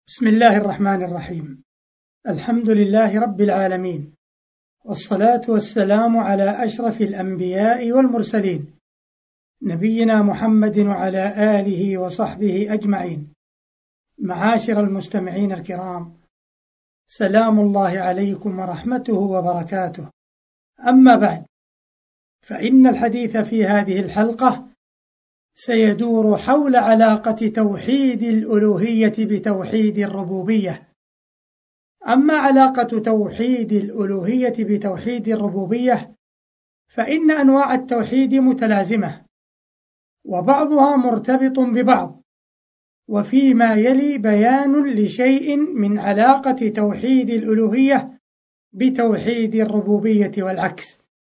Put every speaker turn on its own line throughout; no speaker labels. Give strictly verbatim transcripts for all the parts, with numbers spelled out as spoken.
بسم الله الرحمن الرحيم. الحمد لله رب العالمين، والصلاة والسلام على أشرف الأنبياء والمرسلين، نبينا محمد وعلى آله وصحبه أجمعين. معاشر المستمعين الكرام، سلام الله عليكم ورحمته وبركاته. أما بعد، فإن الحديث في هذه الحلقة سيدور حول علاقة توحيد الألوهية بتوحيد الربوبية. أما علاقة توحيد الألوهية بتوحيد الربوبية فإن أنواع التوحيد متلازمة، وبعضها مرتبط ببعض، وفيما يلي بيان لشيء من علاقة توحيد الألوهية بتوحيد الربوبية والعكس.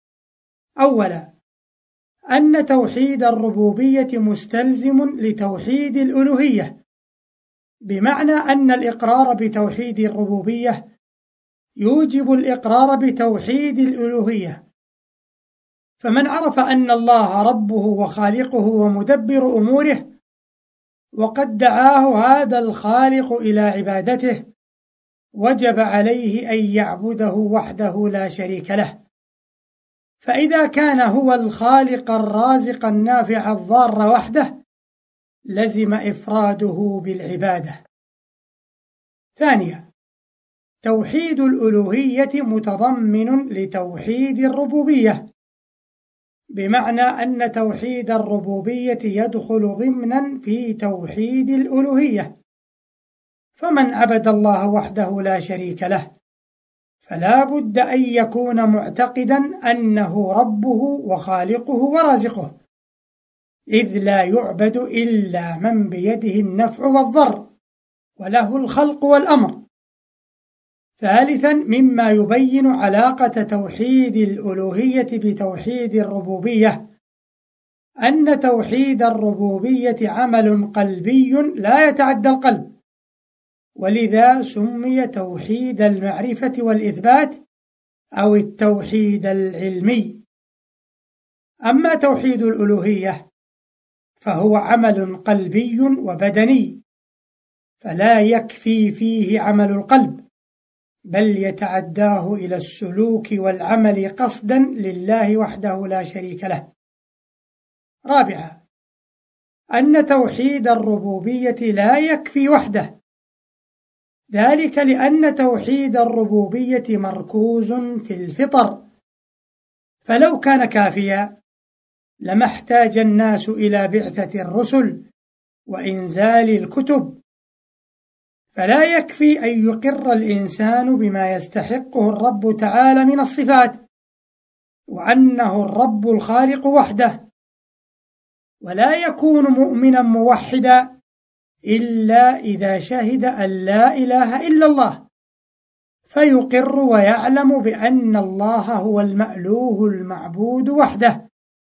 أولا، أن توحيد الربوبية مستلزم لتوحيد الألوهية، بمعنى أن الإقرار بتوحيد الربوبية يوجب الإقرار بتوحيد الألوهية. فمن عرف أن الله ربه وخالقه ومدبر أموره، وقد دعاه هذا الخالق إلى عبادته، وجب عليه أن يعبده وحده لا شريك له. فإذا كان هو الخالق الرازق النافع الضار وحده، لزم إفراده بالعبادة. ثانيا، توحيد الألوهية متضمن لتوحيد الربوبية، بمعنى أن توحيد الربوبية يدخل ضمنا في توحيد الألوهية. فمن عبد الله وحده لا شريك له، فلا بد أن يكون معتقدا أنه ربه وخالقه ورازقه، إذ لا يعبد إلا من بيده النفع والضر، وله الخلق والأمر. ثالثا، مما يبين علاقة توحيد الألوهية بتوحيد الربوبية، أن توحيد الربوبية عمل قلبي لا يتعدى القلب، ولذا سمي توحيد المعرفة والإثبات أو التوحيد العلمي. أما توحيد الألوهية فهو عمل قلبي وبدني، فلا يكفي فيه عمل القلب، بل يتعداه إلى السلوك والعمل قصدا لله وحده لا شريك له. رابعا، أن توحيد الربوبية لا يكفي وحده، ذلك لأن توحيد الربوبية مركوز في الفطر، فلو كان كافيا لما احتاج الناس إلى بعثة الرسل وإنزال الكتب. فلا يكفي أن يقر الإنسان بما يستحقه الرب تعالى من الصفات، وأنه الرب الخالق وحده، ولا يكون مؤمنا موحدا إلا إذا شهد أن لا إله إلا الله، فيقر ويعلم بأن الله هو المألوه المعبود وحده،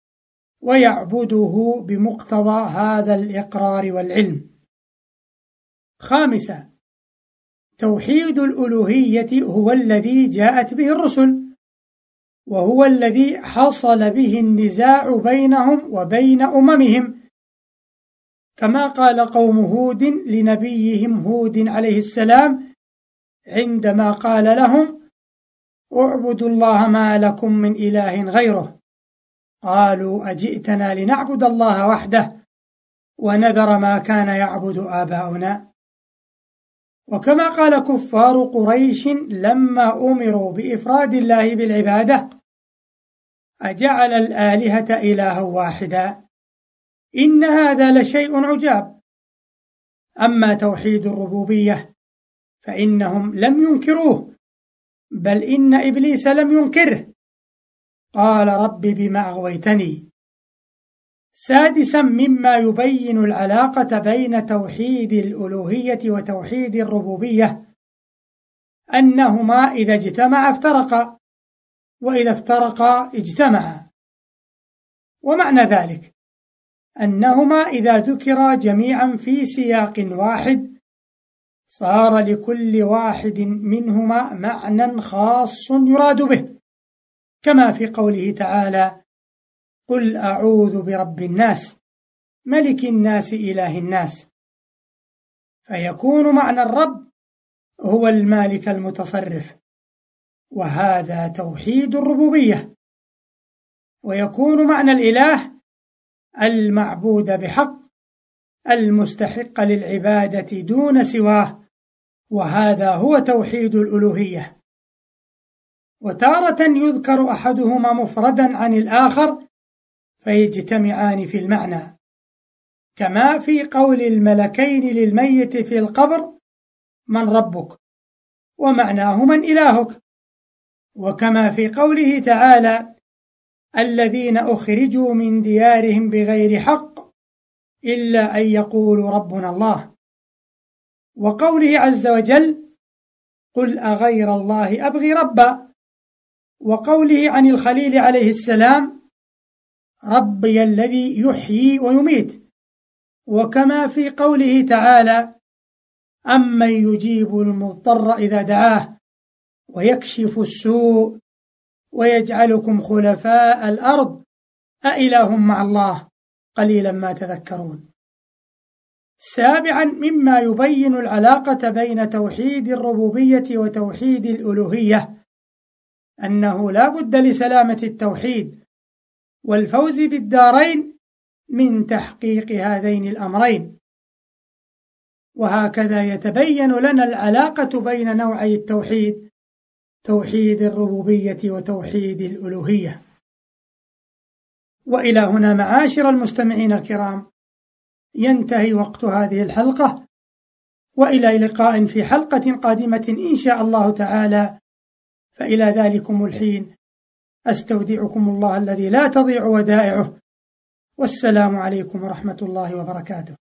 ويعبده بمقتضى هذا الإقرار والعلم. خامسا، توحيد الألوهية هو الذي جاءت به الرسل، وهو الذي حصل به النزاع بينهم وبين أممهم، كما قال قوم هود لنبيهم هود عليه السلام عندما قال لهم: اعبدوا الله ما لكم من إله غيره، قالوا أجئتنا لنعبد الله وحده ونذر ما كان يعبد آباؤنا. وكما قال كفار قريش لما أمروا بإفراد الله بالعبادة: أجعل الآلهة إلها واحدا، إن هذا لشيء عجاب. أما توحيد الربوبية فإنهم لم ينكروه، بل إن إبليس لم ينكره، قال: رب بما أغويتني. سادسا، مما يبين العلاقة بين توحيد الألوهية وتوحيد الربوبية، أنهما إذا اجتمعا افترقا، وإذا افترقا اجتمعا. ومعنى ذلك أنهما إذا ذكرا جميعا في سياق واحد صار لكل واحد منهما معنى خاص يراد به، كما في قوله تعالى: قل أعوذ برب الناس ملك الناس إله الناس. فيكون معنى الرب هو المالك المتصرف، وهذا توحيد الربوبية. ويكون معنى الإله المعبود بحق المستحق للعبادة دون سواه، وهذا هو توحيد الألوهية. وتارة يذكر أحدهما مفردا عن الآخر فيجتمعان في المعنى، كما في قول الملكين للميت في القبر: من ربك؟ ومعناه: من إلهك. وكما في قوله تعالى: الذين أخرجوا من ديارهم بغير حق إلا أن يقولوا ربنا الله. وقوله عز وجل: قل أغير الله أبغي ربا. وقوله عن الخليل عليه السلام: ربي الذي يحيي ويميت. وكما في قوله تعالى: أمن يجيب المضطر إذا دعاه ويكشف السوء ويجعلكم خلفاء الأرض أإله مع الله قليلا ما تذكرون. سابعا، مما يبين العلاقة بين توحيد الربوبية وتوحيد الألوهية أنه لا بد لسلامة التوحيد والفوز بالدارين من تحقيق هذين الأمرين. وهكذا يتبين لنا العلاقة بين نوعي التوحيد، توحيد الربوبية وتوحيد الألوهية. وإلى هنا معاشر المستمعين الكرام ينتهي وقت هذه الحلقة، وإلى لقاء في حلقة قادمة إن شاء الله تعالى، فإلى ذلكم الحين أستودعكم الله الذي لا تضيع ودائعه، والسلام عليكم ورحمة الله وبركاته.